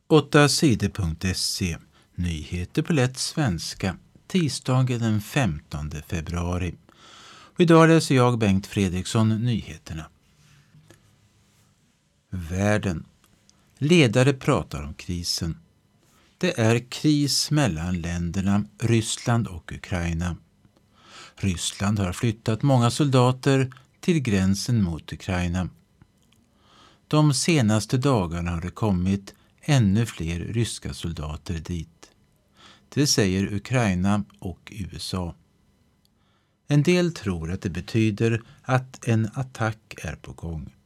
8sidor.se. Nyheter på lätt svenska. Tisdagen den 15 februari. Och idag läser jag, Bengt Fredriksson, nyheterna. Världen. Ledare pratar om krisen. Det är kris mellan länderna Ryssland och Ukraina. Ryssland har flyttat många soldater till gränsen mot Ukraina. De senaste dagarna har det kommit ännu fler ryska soldater dit. Det säger Ukraina och USA. En del tror att det betyder att en attack är på gång.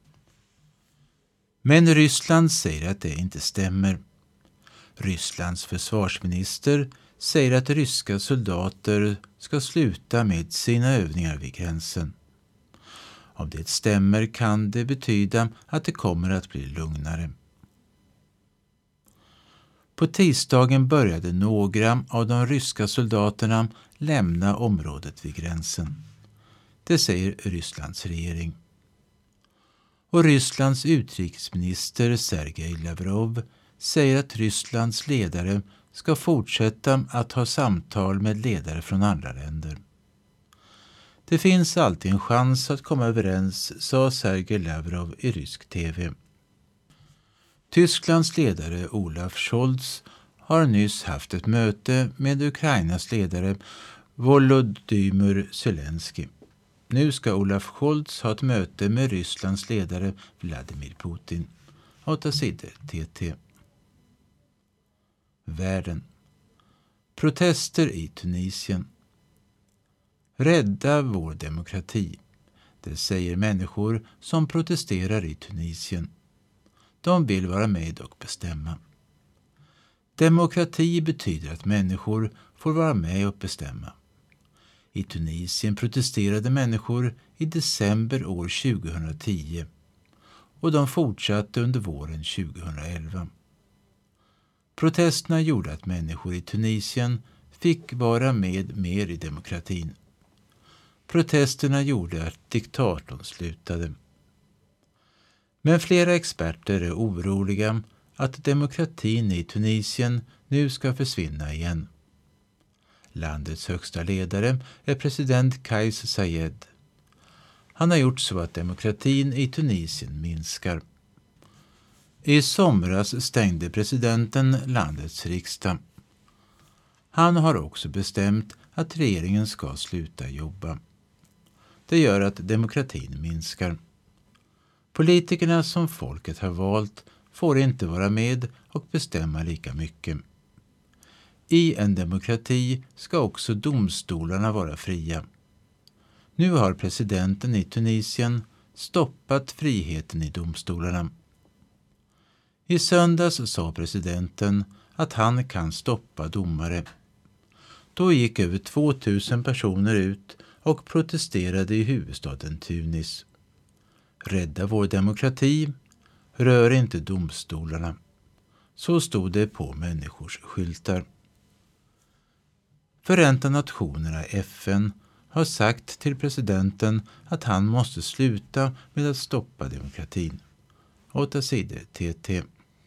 Men Ryssland säger att det inte stämmer. Rysslands försvarsminister säger att ryska soldater ska sluta med sina övningar vid gränsen. Om det stämmer kan det betyda att det kommer att bli lugnare. På tisdagen började några av de ryska soldaterna lämna området vid gränsen. Det säger Rysslands regering. Och Rysslands utrikesminister Sergej Lavrov säger att Rysslands ledare ska fortsätta att ha samtal med ledare från andra länder. Det finns alltid en chans att komma överens, sa Sergej Lavrov i rysk tv. Tysklands ledare Olaf Scholz har nyss haft ett möte med Ukrainas ledare Volodymyr Zelensky. Nu ska Olaf Scholz ha ett möte med Rysslands ledare Vladimir Putin. 8 sidor TT. Världen. Protester i Tunisien. Rädda vår demokrati. Det säger människor som protesterar i Tunisien. De vill vara med och bestämma. Demokrati betyder att människor får vara med och bestämma. I Tunisien protesterade människor i december år 2010 och de fortsatte under våren 2011. Protesterna gjorde att människor i Tunisien fick vara med mer i demokratin. Protesterna gjorde att diktatorn slutade. Men flera experter är oroliga att demokratin i Tunisien nu ska försvinna igen. Landets högsta ledare är president Kais Saied. Han har gjort så att demokratin i Tunisien minskar. I somras stängde presidenten landets riksdag. Han har också bestämt att regeringen ska sluta jobba. Det gör att demokratin minskar. Politikerna som folket har valt får inte vara med och bestämma lika mycket. I en demokrati ska också domstolarna vara fria. Nu har presidenten i Tunisien stoppat friheten i domstolarna. I söndags sa presidenten att han kan stoppa domare. Då gick över 2000 personer ut och protesterade i huvudstaden Tunis. Rädda vår demokrati, rör inte domstolarna. Så stod det på människors skyltar. Förenta nationerna FN har sagt till presidenten att han måste sluta med att stoppa demokratin. 8 sidor TT.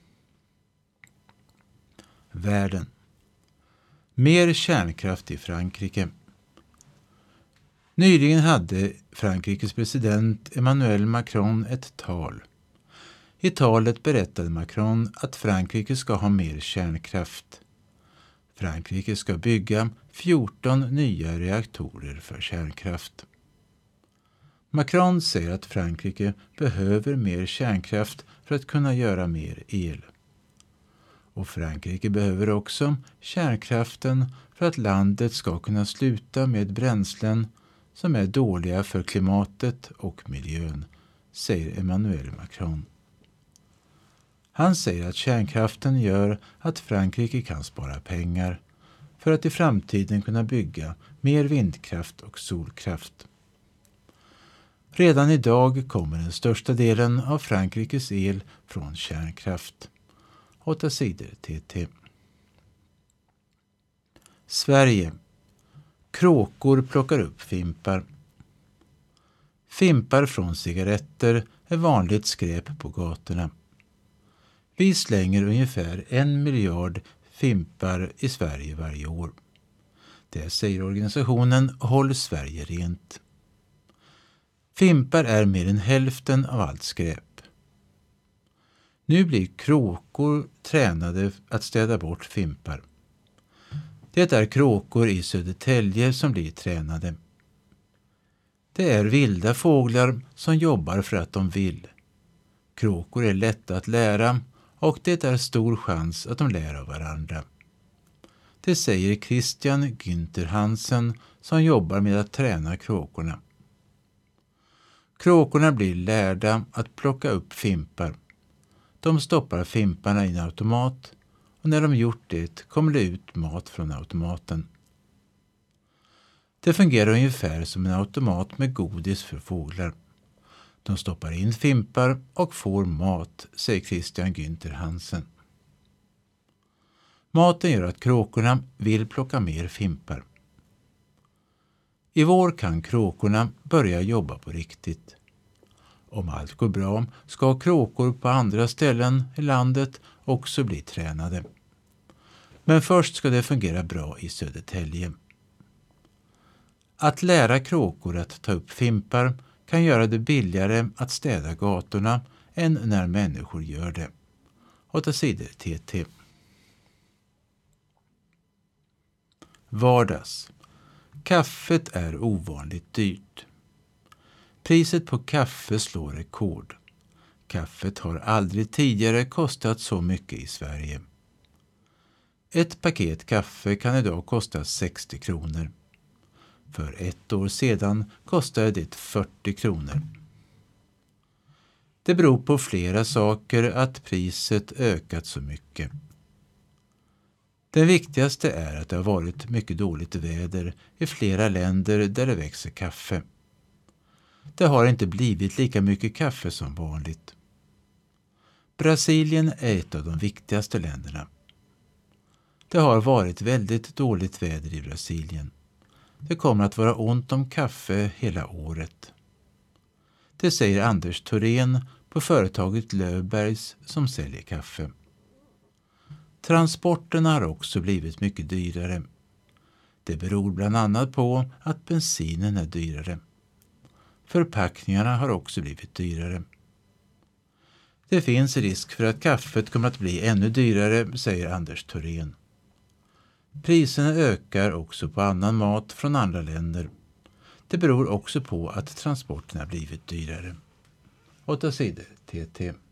Världen. Mer kärnkraft i Frankrike. Nyligen hade Frankrikes president Emmanuel Macron ett tal. I talet berättade Macron att Frankrike ska ha mer kärnkraft. Frankrike ska bygga 14 nya reaktorer för kärnkraft. Macron säger att Frankrike behöver mer kärnkraft för att kunna göra mer el. Och Frankrike behöver också kärnkraften för att landet ska kunna sluta med bränslen som är dåliga för klimatet och miljön, säger Emmanuel Macron. Han säger att kärnkraften gör att Frankrike kan spara pengar för att i framtiden kunna bygga mer vindkraft och solkraft. Redan idag kommer den största delen av Frankrikes el från kärnkraft. 8 sidor TT. Sverige. Kråkor plockar upp fimpar. Fimpar från cigaretter är vanligt skräp på gatorna. Vi slänger ungefär 1 miljard fimpar i Sverige varje år. Det säger organisationen Håll Sverige rent. Fimpar är mer än hälften av allt skräp. Nu blir kråkor tränade att städa bort fimpar. Det är kråkor i Södertälje som blir tränade. Det är vilda fåglar som jobbar för att de vill. Kråkor är lätta att lära och det är stor chans att de lär av varandra. Det säger Christian Günther Hansen som jobbar med att träna kråkorna. Kråkorna blir lärda att plocka upp fimpar. De stoppar fimparna i en automat och när de gjort det kommer det ut mat från automaten. Det fungerar ungefär som en automat med godis för fåglar. De stoppar in fimpar och får mat, säger Christian Günther Hansen. Maten gör att kråkorna vill plocka mer fimpar. I vår kan kråkorna börja jobba på riktigt. Om allt går bra ska kråkor på andra ställen i landet också bli tränade. Men först ska det fungera bra i Södertälje. Att lära kråkor att ta upp fimpar kan göra det billigare att städa gatorna än när människor gör det. 8 sidor TT. Vardags. Kaffet är ovanligt dyrt. Priset på kaffe slår rekord. Kaffet har aldrig tidigare kostat så mycket i Sverige. Ett paket kaffe kan idag kosta 60 kronor. För 1 år sedan kostade det 40 kronor. Det beror på flera saker att priset ökat så mycket. Den viktigaste är att det har varit mycket dåligt väder i flera länder där det växer kaffe. Det har inte blivit lika mycket kaffe som vanligt. Brasilien är ett av de viktigaste länderna. Det har varit väldigt dåligt väder i Brasilien. Det kommer att vara ont om kaffe hela året. Det säger Anders Thorén på företaget Löfbergs som säljer kaffe. Transporterna har också blivit mycket dyrare. Det beror bland annat på att bensinen är dyrare. Förpackningarna har också blivit dyrare. Det finns risk för att kaffet kommer att bli ännu dyrare, säger Anders Thorén. Priserna ökar också på annan mat från andra länder. Det beror också på att transporterna blivit dyrare. 8 sidor TT.